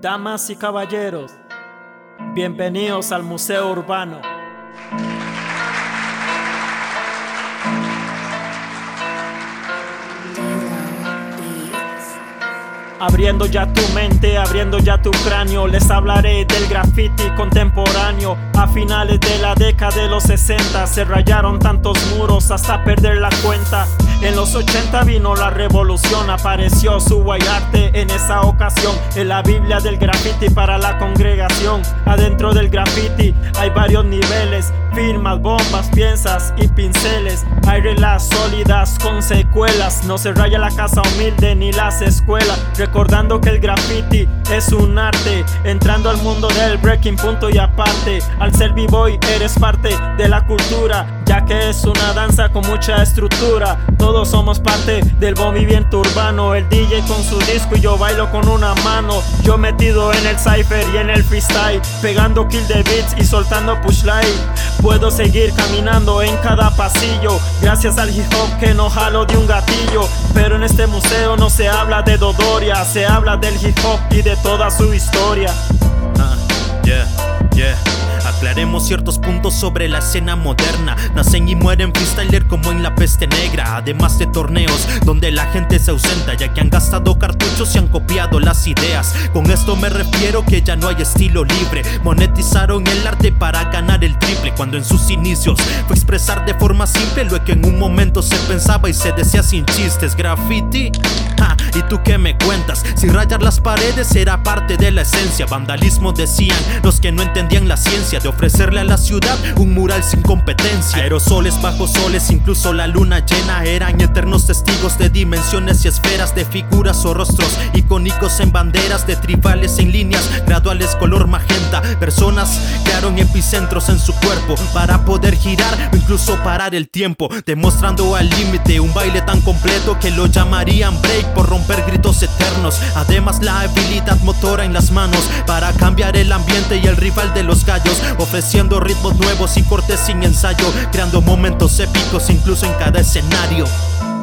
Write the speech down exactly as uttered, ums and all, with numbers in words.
Damas y caballeros, bienvenidos al Museo Urbano. Abriendo ya tu mente, abriendo ya tu cráneo, les hablaré del graffiti contemporáneo. A finales de la década de los sesenta se rayaron tantos muros hasta perder la cuenta. En los ochenta vino la revolución, apareció su guayarte en esa ocasión. En la Biblia del graffiti para la congregación. Adentro del graffiti hay varios niveles, firmas, bombas, piezas y pinceles. Hay reglas sólidas con secuelas, no se raya la casa humilde ni las escuelas. Recordando que el graffiti es un arte, entrando al mundo del breaking punto y aparte. Al ser b-boy eres parte de la cultura, ya que es una danza con mucha estructura. Todos somos parte del movimiento urbano. El D J con su disco y yo bailo con una mano. Yo metido en el cypher y en el freestyle, pegando kill de beats y soltando pushline. Puedo seguir caminando en cada pasillo, gracias al hip hop que no jalo de un gatillo. Pero en este museo no se habla de Dodoria, se habla del hip hop y de toda su historia. uh, Yeah, yeah. Aclaremos ciertos puntos sobre la escena moderna. Nacen y mueren freestyler como en la peste negra. Además de torneos donde la gente se ausenta, ya que han gastado cartuchos y han copiado las ideas. Con esto me refiero que ya no hay estilo libre. Monetizaron el arte para ganar el triple, cuando en sus inicios fue expresar de forma simple lo que en un momento se pensaba y se decía sin chistes. Graffiti, ja, ¿y tú qué me cuentas? Si rayar las paredes era parte de la esencia. Vandalismo decían los que no entendían la ciencia de ofrecerle a la ciudad un mural sin competencia. Aerosoles bajo soles, incluso la luna llena, eran eternos testigos de dimensiones y esferas, de figuras o rostros icónicos en banderas, de tribales en líneas graduales color magenta. Personas crearon epicentros en su cuerpo para poder girar o incluso parar el tiempo, demostrando al límite un baile tan completo que lo llamarían break por romper gritos eternos. Además la habilidad motora en las manos para cambiar el ambiente y el rival de los gallos, ofreciendo ritmos nuevos y cortes sin ensayo, creando momentos épicos incluso en cada escenario.